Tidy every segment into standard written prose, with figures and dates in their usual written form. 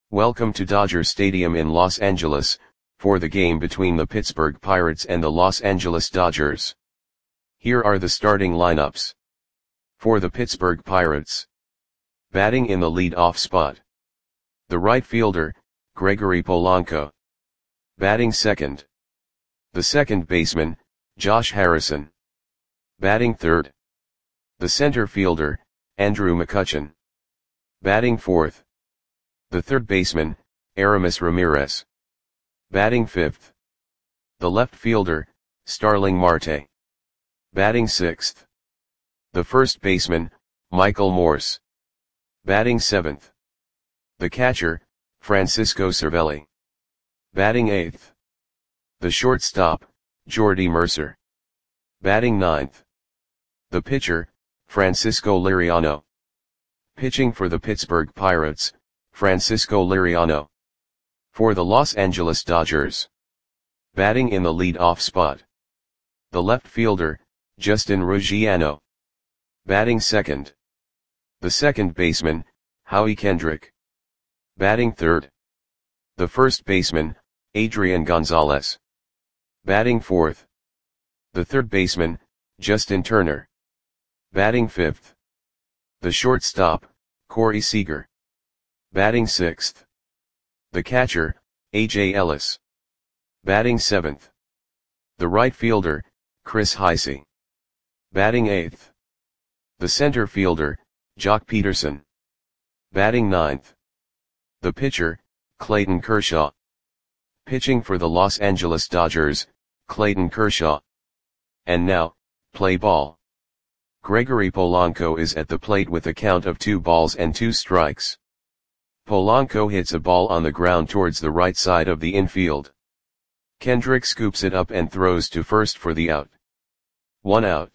Welcome to Dodger Stadium in Los Angeles, for the game between the Pittsburgh Pirates and the Los Angeles Dodgers. Here are the starting lineups. For the Pittsburgh Pirates. Batting in the lead-off spot. The right fielder, Gregory Polanco. Batting second. The second baseman, Josh Harrison. Batting third. The center fielder, Andrew McCutchen. Batting fourth. The third baseman, Aramis Ramirez. Batting fifth. The left fielder, Starling Marte. Batting sixth. The first baseman, Michael Morse. Batting seventh. The catcher, Francisco Cervelli. Batting eighth. The shortstop, Jordy Mercer. Batting ninth. The pitcher, Francisco Liriano. Pitching for the Pittsburgh Pirates, Francisco Liriano. For the Los Angeles Dodgers. Batting in the lead-off spot. The left fielder, Justin Ruggiano. Batting second. The second baseman, Howie Kendrick. Batting third. The first baseman, Adrian Gonzalez. Batting fourth. The third baseman, Justin Turner. Batting fifth. The shortstop, Corey Seager. Batting sixth. The catcher, A.J. Ellis. Batting seventh. The right fielder, Chris Heisey. Batting eighth. The center fielder, Jock Peterson. Batting ninth. The pitcher, Clayton Kershaw. Pitching for the Los Angeles Dodgers, Clayton Kershaw. And now, play ball. Gregory Polanco is at the plate with a count of 2-2 strikes. Polanco hits a ball on the ground towards the right side of the infield. Kendrick scoops it up and throws to first for the out. 1 out.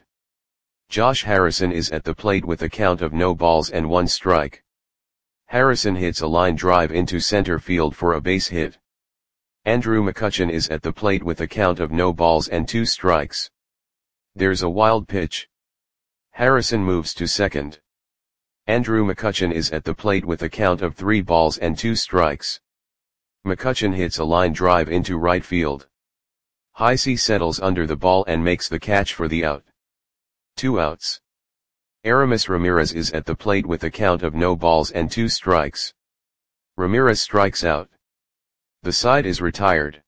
Josh Harrison is at the plate with a count of 0-1 strike. Harrison hits a line drive into center field for a base hit. Andrew McCutchen is at the plate with a count of 0-2 strikes. There's a wild pitch. Harrison moves to second. Andrew McCutchen is at the plate with a count of 3-2 strikes. McCutchen hits a line drive into right field. Heisey settles under the ball and makes the catch for the out. 2 outs. Aramis Ramirez is at the plate with a count of 0-2 strikes. Ramirez strikes out. The side is retired.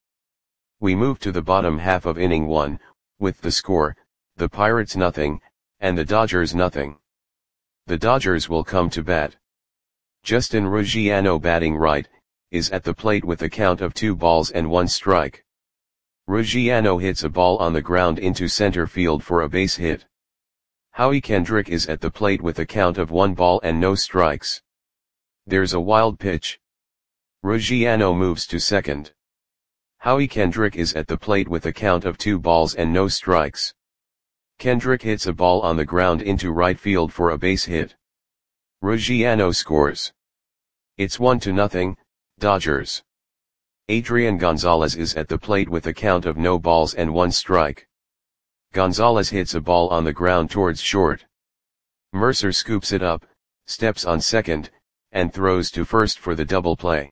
We move to the bottom half of inning 1, with the score, the Pirates 0, and the Dodgers 0. The Dodgers will come to bat. Justin Ruggiano, batting right, is at the plate with a count of 2-1 strike. Ruggiano hits a ball on the ground into center field for a base hit. Howie Kendrick is at the plate with a count of 1-0 strikes. There's a wild pitch. Ruggiano moves to second. Howie Kendrick is at the plate with a count of 2-0 strikes. Kendrick hits a ball on the ground into right field for a base hit. Ruggiano scores. It's 1-0, Dodgers. Adrian Gonzalez is at the plate with a count of 0-1 strike. Gonzalez hits a ball on the ground towards short. Mercer scoops it up, steps on second, and throws to first for the double play.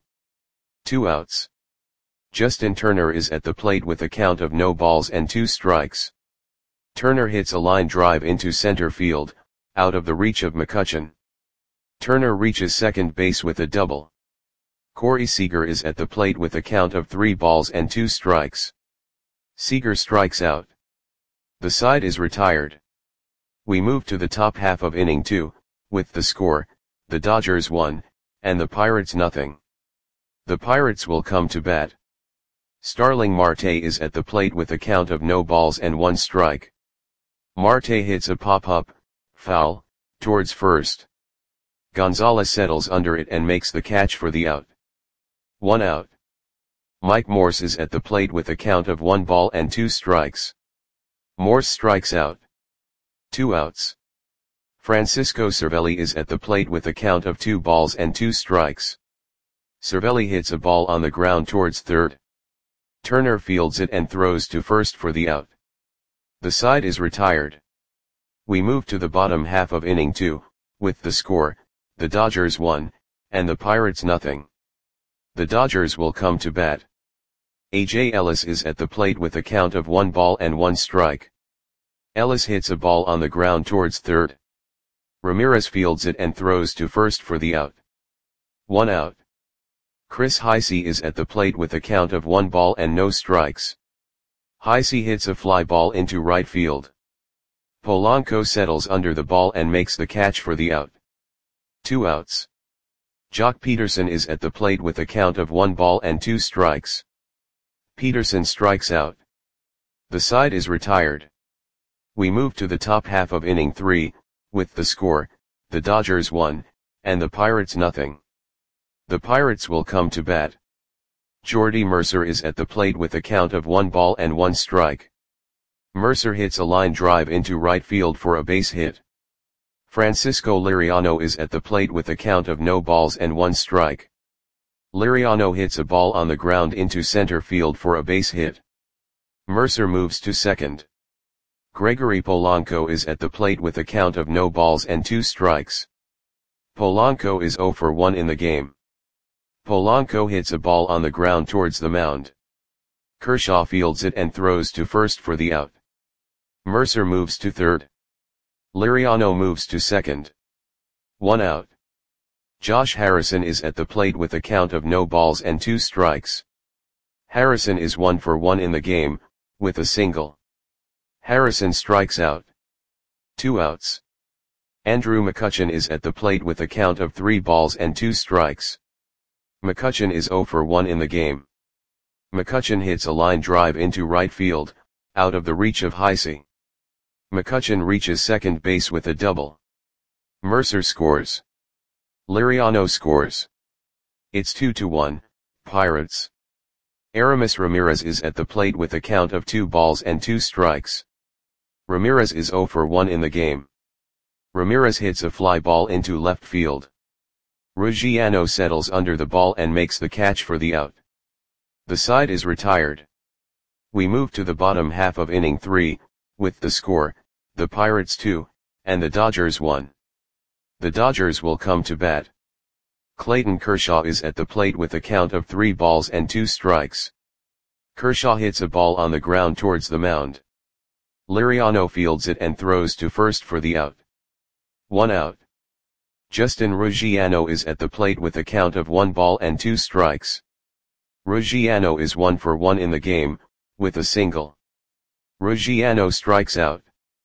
2 outs. Justin Turner is at the plate with a count of 0-2 strikes. Turner hits a line drive into center field, out of the reach of McCutchen. Turner reaches second base with a double. Corey Seager is at the plate with a count of 3-2 strikes. Seager strikes out. The side is retired. We move to the top half of inning 2, with the score, the Dodgers 1, and the Pirates 0. The Pirates will come to bat. Starling Marte is at the plate with a count of 0-1 strike. Marte hits a pop-up, foul, towards first. Gonzalez settles under it and makes the catch for the out. 1 out. Mike Morse is at the plate with a count of 1-2 strikes. Morse strikes out. 2 outs. Francisco Cervelli is at the plate with a count of 2-2 strikes. Cervelli hits a ball on the ground towards third. Turner fields it and throws to first for the out. The side is retired. We move to the bottom half of inning 2, with the score, the Dodgers 1, and the Pirates 0. The Dodgers will come to bat. A.J. Ellis is at the plate with a count of 1 ball and 1 strike. Ellis hits a ball on the ground towards third. Ramirez fields it and throws to first for the out. 1 out. Chris Heisey is at the plate with a count of 1 ball and no strikes. Heisey hits a fly ball into right field. Polanco settles under the ball and makes the catch for the out. 2 outs. Jock Peterson is at the plate with a count of 1 ball and 2 strikes. Peterson strikes out. The side is retired. We move to the top half of inning 3, with the score, the Dodgers 1, and the Pirates nothing. The Pirates will come to bat. Jordy Mercer is at the plate with a count of 1 ball and 1 strike. Mercer hits a line drive into right field for a base hit. Francisco Liriano is at the plate with a count of no balls and 1 strike. Liriano hits a ball on the ground into center field for a base hit. Mercer moves to second. Gregory Polanco is at the plate with a count of no balls and 2 strikes. Polanco is 0 for 1 in the game. Polanco hits a ball on the ground towards the mound. Kershaw fields it and throws to first for the out. Mercer moves to third. Liriano moves to second. 1 out. Josh Harrison is at the plate with a count of no balls and 2 strikes. Harrison is 1 for 1 in the game, with a single. Harrison strikes out. 2 outs. Andrew McCutchen is at the plate with a count of 3 balls and 2 strikes. McCutchen is 0 for 1 in the game. McCutchen hits a line drive into right field, out of the reach of Heisey. McCutchen reaches second base with a double. Mercer scores. Liriano scores. It's 2-1, Pirates. Aramis Ramirez is at the plate with a count of 2 balls and 2 strikes. Ramirez is 0 for 1 in the game. Ramirez hits a fly ball into left field. Ruggiano settles under the ball and makes the catch for the out. The side is retired. We move to the bottom half of inning 3, with the score, the Pirates 2, and the Dodgers 1. The Dodgers will come to bat. Clayton Kershaw is at the plate with a count of 3 balls and 2 strikes. Kershaw hits a ball on the ground towards the mound. Liriano fields it and throws to first for the out. 1 out. Justin Ruggiano is at the plate with a count of 1 ball and 2 strikes. Ruggiano is 1 for 1 in the game, with a single. Ruggiano strikes out.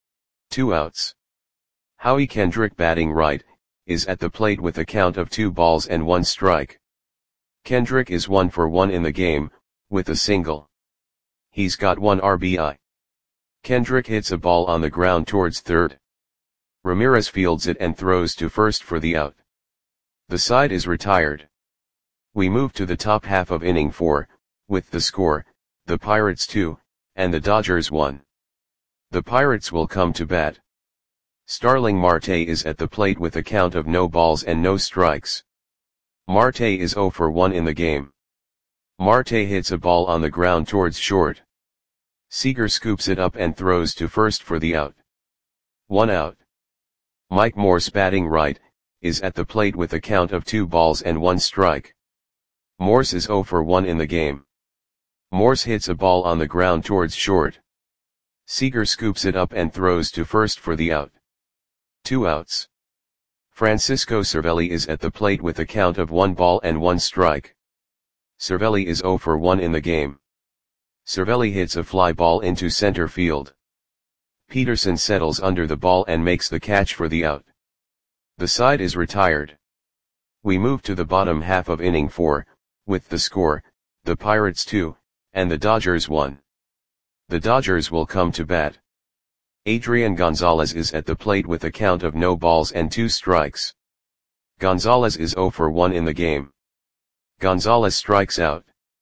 2 outs. Howie Kendrick, batting right, is at the plate with a count of 2 balls and 1 strike. Kendrick is 1 for 1 in the game, with a single. He's got 1 RBI. Kendrick hits a ball on the ground towards third. Ramirez fields it and throws to first for the out. The side is retired. We move to the top half of inning 4, with the score, the Pirates 2, and the Dodgers 1. The Pirates will come to bat. Starling Marte is at the plate with a count of no balls and no strikes. Marte is 0 for 1 in the game. Marte hits a ball on the ground towards short. Seager scoops it up and throws to first for the out. 1 out. Mike Morse, batting right, is at the plate with a count of 2 balls and 1 strike. Morse is 0 for 1 in the game. Morse hits a ball on the ground towards short. Seager scoops it up and throws to first for the out. 2 outs. Francisco Cervelli is at the plate with a count of 1 ball and 1 strike. Cervelli is 0 for 1 in the game. Cervelli hits a fly ball into center field. Peterson settles under the ball and makes the catch for the out. The side is retired. We move to the bottom half of inning 4, with the score, the Pirates 2, and the Dodgers 1. The Dodgers will come to bat. Adrian Gonzalez is at the plate with a count of no balls and 2 strikes. Gonzalez is 0 for 1 in the game. Gonzalez strikes out.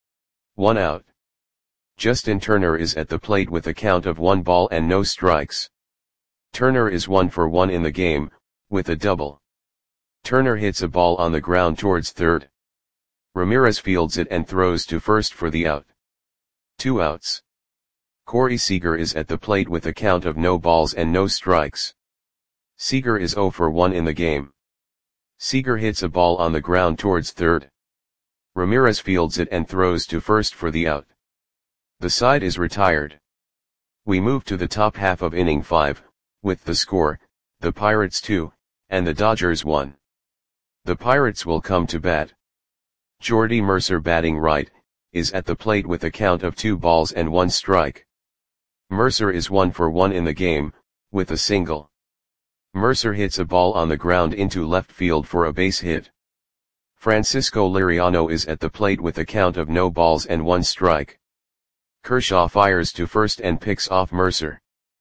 1 out. Justin Turner is at the plate with a count of 1 ball and no strikes. Turner is 1 for 1 in the game, with a double. Turner hits a ball on the ground towards third. Ramirez fields it and throws to first for the out. 2 outs. Corey Seager is at the plate with a count of no balls and no strikes. Seager is 0 for 1 in the game. Seager hits a ball on the ground towards third. Ramirez fields it and throws to first for the out. The side is retired. We move to the top half of inning 5, with the score, the Pirates 2, and the Dodgers 1. The Pirates will come to bat. Jordy Mercer, batting right, is at the plate with a count of 2 balls and 1 strike. Mercer is 1 for 1 in the game, with a single. Mercer hits a ball on the ground into left field for a base hit. Francisco Liriano is at the plate with a count of no balls and 1 strike. Kershaw fires to first and picks off Mercer.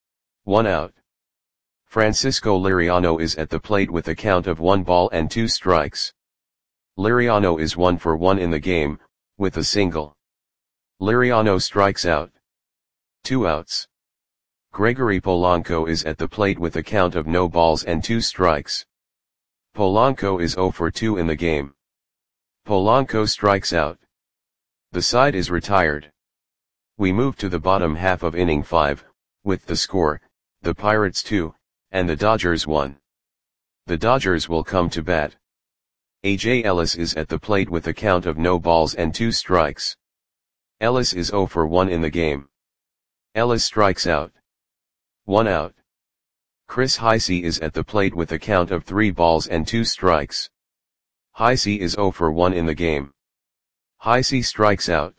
1 out. Francisco Liriano is at the plate with a count of 1 ball and 2 strikes. Liriano is 1 for 1 in the game, with a single. Liriano strikes out. 2 outs. Gregory Polanco is at the plate with a count of no balls and 2 strikes. Polanco is 0 for 2 in the game. Polanco strikes out. The side is retired. We move to the bottom half of inning 5, with the score, the Pirates 2, and the Dodgers 1. The Dodgers will come to bat. A.J. Ellis is at the plate with a count of no balls and 2 strikes. Ellis is 0 for 1 in the game. Ellis strikes out. 1 out. Chris Heisey is at the plate with a count of 3 balls and 2 strikes. Heisey is 0 for 1 in the game. Heisey strikes out.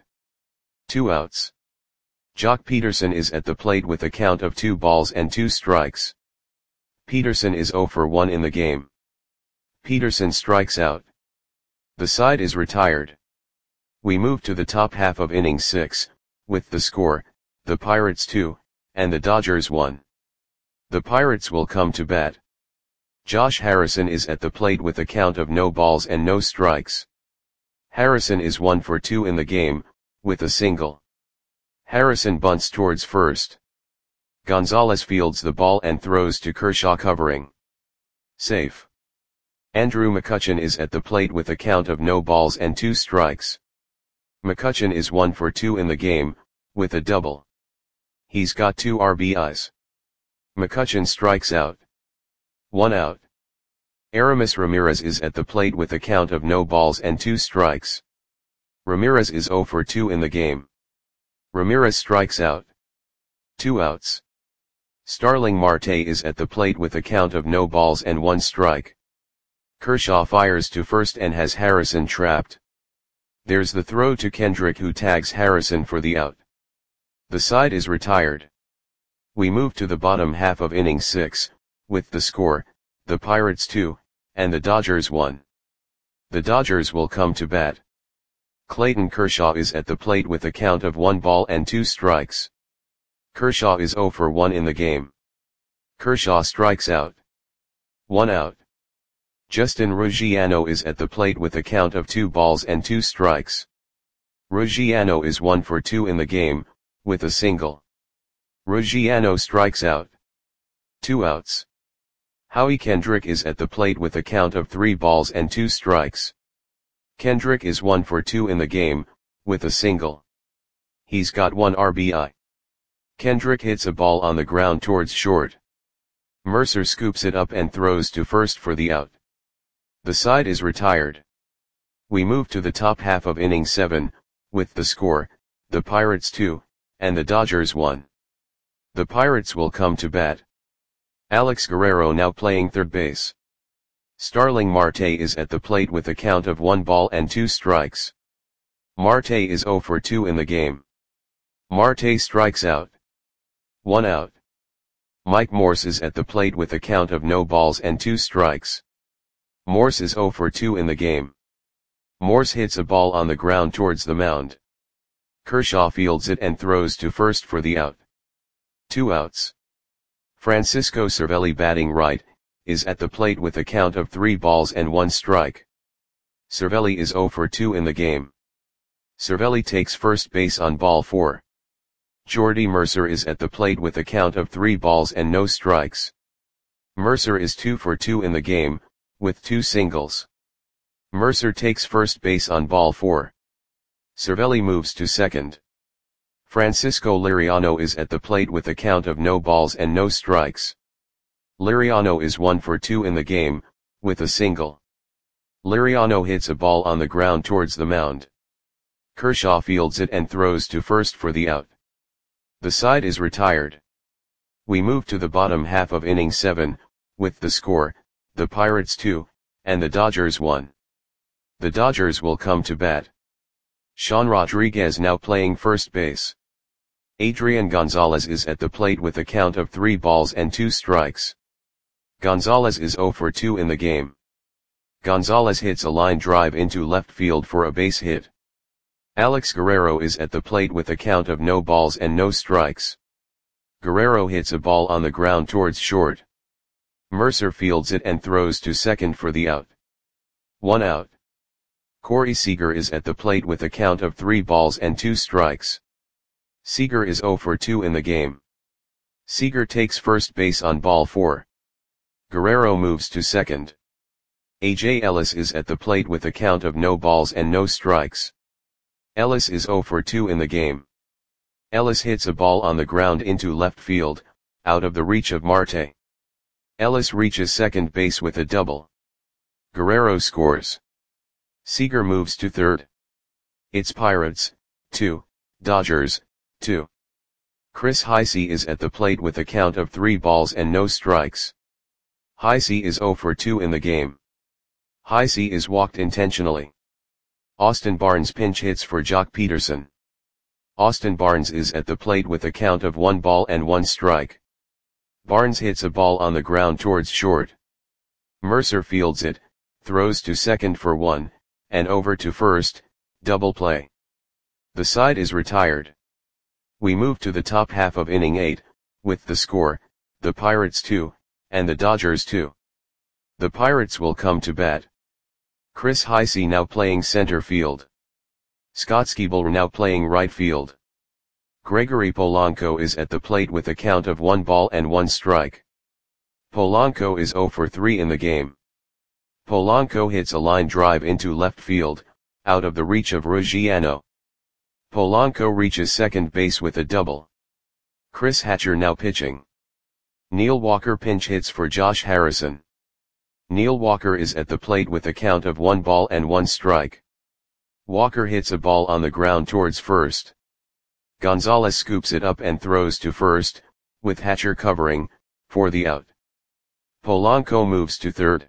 2 outs. Jock Peterson is at the plate with a count of 2 balls and 2 strikes. Peterson is 0 for 1 in the game. Peterson strikes out. The side is retired. We move to the top half of inning 6, with the score, the Pirates 2, and the Dodgers 1. The Pirates will come to bat. Josh Harrison is at the plate with a count of no balls and no strikes. Harrison is 1 for 2 in the game, with a single. Harrison bunts towards first. Gonzalez fields the ball and throws to Kershaw, covering. Safe. Andrew McCutchen is at the plate with a count of no balls and 2 strikes. McCutchen is 1 for 2 in the game, with a double. He's got 2 RBIs. McCutchen strikes out. 1 out. Aramis Ramirez is at the plate with a count of no balls and 2 strikes. Ramirez is 0 for 2 in the game. Ramirez strikes out. 2 outs. Starling Marte is at the plate with a count of no balls and 1 strike. Kershaw fires to first and has Harrison trapped. There's the throw to Kendrick, who tags Harrison for the out. The side is retired. We move to the bottom half of inning 6, with the score, the Pirates 2, and the Dodgers 1. The Dodgers will come to bat. Clayton Kershaw is at the plate with a count of 1 ball and 2 strikes. Kershaw is 0 for 1 in the game. Kershaw strikes out. 1 out. Justin Ruggiano is at the plate with a count of 2 balls and 2 strikes. Ruggiano is 1 for 2 in the game, with a single. Ruggiano strikes out. 2 outs. Howie Kendrick is at the plate with a count of 3 balls and 2 strikes. Kendrick is 1 for 2 in the game, with a single. He's got 1 RBI. Kendrick hits a ball on the ground towards short. Mercer scoops it up and throws to first for the out. The side is retired. We move to the top half of inning 7, with the score, the Pirates 2, and the Dodgers 1. The Pirates will come to bat. Alex Guerrero now playing third base. Starling Marte is at the plate with a count of 1 ball and 2 strikes. Marte is 0 for 2 in the game. Marte strikes out. 1 out. Mike Morse is at the plate with a count of no balls and 2 strikes. Morse is 0 for 2 in the game. Morse hits a ball on the ground towards the mound. Kershaw fields it and throws to first for the out. 2 outs. Francisco Cervelli, batting right, is at the plate with a count of 3 balls and 1 strike. Cervelli is 0 for 2 in the game. Cervelli takes first base on ball 4. Jordy Mercer is at the plate with a count of 3 balls and no strikes. Mercer is 2 for 2 in the game, with 2 singles. Mercer takes first base on ball 4. Cervelli moves to second. Francisco Liriano is at the plate with a count of no balls and no strikes. Liriano is 1 for 2 in the game, with a single. Liriano hits a ball on the ground towards the mound. Kershaw fields it and throws to first for the out. The side is retired. We move to the bottom half of inning 7, with the score, the Pirates 2, and the Dodgers 1. The Dodgers will come to bat. Sean Rodriguez now playing first base. Adrian Gonzalez is at the plate with a count of 3 balls and 2 strikes. Gonzalez is 0 for 2 in the game. Gonzalez hits a line drive into left field for a base hit. Alex Guerrero is at the plate with a count of no balls and no strikes. Guerrero hits a ball on the ground towards short. Mercer fields it and throws to second for the out. 1 out. Corey Seager is at the plate with a count of 3 balls and 2 strikes. Seager is 0 for 2 in the game. Seager takes first base on ball 4. Guerrero moves to second. A.J. Ellis is at the plate with a count of no balls and no strikes. Ellis is 0 for 2 in the game. Ellis hits a ball on the ground into left field, out of the reach of Marte. Ellis reaches second base with a double. Guerrero scores. Seager moves to third. It's Pirates, 2, Dodgers, 2. Chris Heisey is at the plate with a count of 3 balls and no strikes. Heisey is 0 for 2 in the game. Heisey is walked intentionally. Austin Barnes pinch hits for Jock Peterson. Austin Barnes is at the plate with a count of 1 ball and 1 strike. Barnes hits a ball on the ground towards short. Mercer fields it, throws to second for 1, and over to first, double play. The side is retired. We move to the top half of inning 8, with the score, the Pirates 2, and the Dodgers 2. The Pirates will come to bat. Chris Heisey now playing center field. Scott Skiebel now playing right field. Gregory Polanco is at the plate with a count of 1 ball and 1 strike. Polanco is 0 for 3 in the game. Polanco hits a line drive into left field, out of the reach of Ruggiano. Polanco reaches second base with a double. Chris Hatcher now pitching. Neil Walker pinch hits for Josh Harrison. Neil Walker is at the plate with a count of 1 ball and 1 strike. Walker hits a ball on the ground towards first. Gonzalez scoops it up and throws to first, with Hatcher covering, for the out. Polanco moves to third.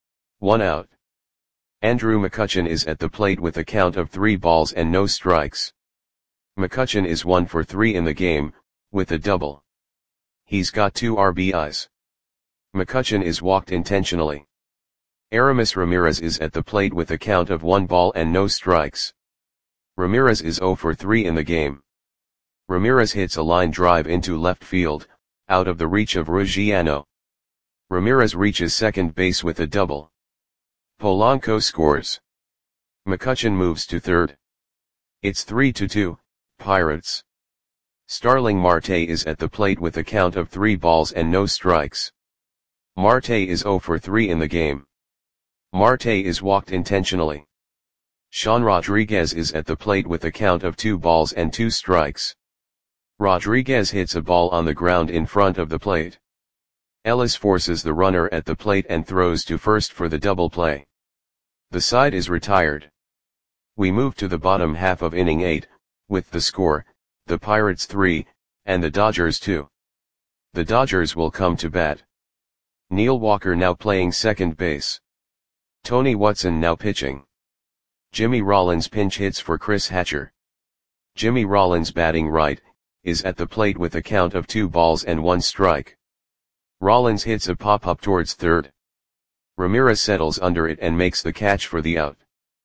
1 out. Andrew McCutchen is at the plate with a count of 3 balls and no strikes. McCutchen is 1 for 3 in the game, with a double. He's got 2 RBIs. McCutchen is walked intentionally. Aramis Ramirez is at the plate with a count of 1 ball and no strikes. Ramirez is 0 for 3 in the game. Ramirez hits a line drive into left field, out of the reach of Ruggiano. Ramirez reaches second base with a double. Polanco scores. McCutchen moves to third. It's 3-2, Pirates. Starling Marte is at the plate with a count of 3 balls and no strikes. Marte is 0 for 3 in the game. Marte is walked intentionally. Sean Rodriguez is at the plate with a count of 2 balls and 2 strikes. Rodriguez hits a ball on the ground in front of the plate. Ellis forces the runner at the plate and throws to first for the double play. The side is retired. We move to the bottom half of inning 8, with the score, the Pirates 3, and the Dodgers 2. The Dodgers will come to bat. Neil Walker now playing second base. Tony Watson now pitching. Jimmy Rollins pinch hits for Chris Hatcher. Jimmy Rollins batting right, is at the plate with a count of 2 balls and 1 strike. Rollins hits a pop-up towards third. Ramirez settles under it and makes the catch for the out.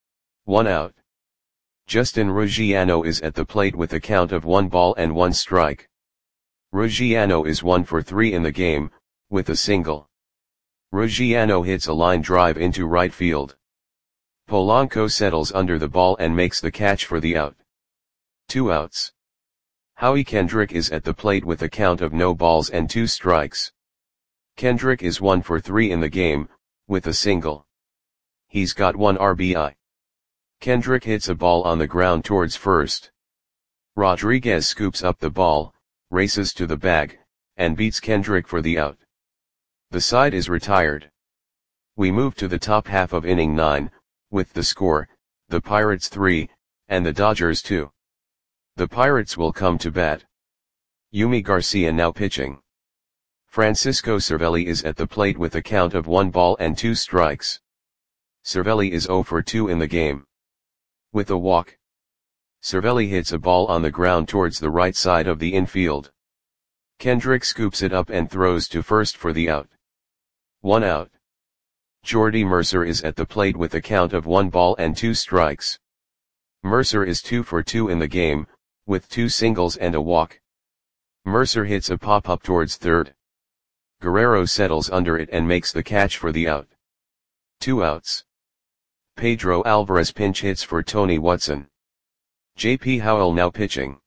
1 out. Justin Ruggiano is at the plate with a count of 1 ball and 1 strike. Ruggiano is 1 for 3 in the game, with a single. Ruggiano hits a line drive into right field. Polanco settles under the ball and makes the catch for the out. 2 outs. Howie Kendrick is at the plate with a count of no balls and 2 strikes. Kendrick is 1 for 3 in the game, with a single. He's got 1 RBI. Kendrick hits a ball on the ground towards first. Rodriguez scoops up the ball, races to the bag, and beats Kendrick for the out. The side is retired. We move to the top half of inning 9, with the score, the Pirates 3, and the Dodgers 2. The Pirates will come to bat. Yimi Garcia now pitching. Francisco Cervelli is at the plate with a count of 1 ball and 2 strikes. Cervelli is 0 for 2 in the game. With a walk, Cervelli hits a ball on the ground towards the right side of the infield. Kendrick scoops it up and throws to first for the out. 1 out. Jordy Mercer is at the plate with a count of 1 ball and 2 strikes. Mercer is 2 for 2 in the game, with 2 singles and a walk. Mercer hits a pop-up towards third. Guerrero settles under it and makes the catch for the out. 2 outs. Pedro Alvarez pinch hits for Tony Watson. J.P. Howell now pitching.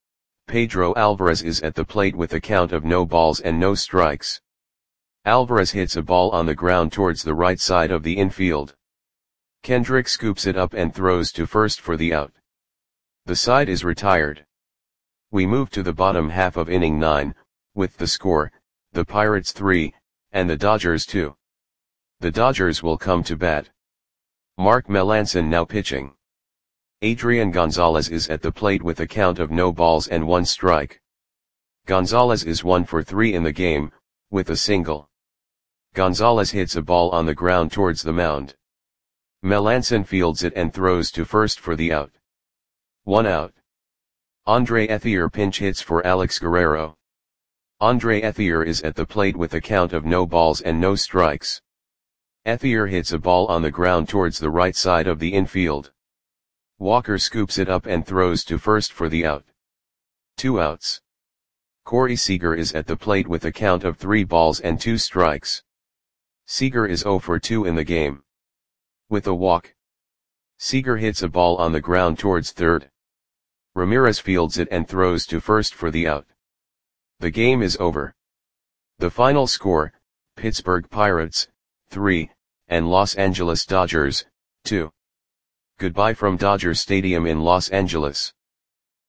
Pedro Alvarez is at the plate with a count of no balls and no strikes. Alvarez hits a ball on the ground towards the right side of the infield. Kendrick scoops it up and throws to first for the out. The side is retired. We move to the bottom half of inning 9, with the score, the Pirates 3, and the Dodgers 2. The Dodgers will come to bat. Mark Melancon now pitching. Adrian Gonzalez is at the plate with a count of no balls and 1 strike. Gonzalez is 1 for 3 in the game, with a single. Gonzalez hits a ball on the ground towards the mound. Melancon fields it and throws to first for the out. 1 out. Andre Ethier pinch hits for Alex Guerrero. Andre Ethier is at the plate with a count of no balls and no strikes. Ethier hits a ball on the ground towards the right side of the infield. Walker scoops it up and throws to first for the out. 2 outs. Corey Seager is at the plate with a count of 3 balls and 2 strikes. Seager is 0 for 2 in the game. With a walk, Seager hits a ball on the ground towards third. Ramirez fields it and throws to first for the out. The game is over. The final score, Pittsburgh Pirates, 3, and Los Angeles Dodgers, 2. Goodbye from Dodger Stadium in Los Angeles.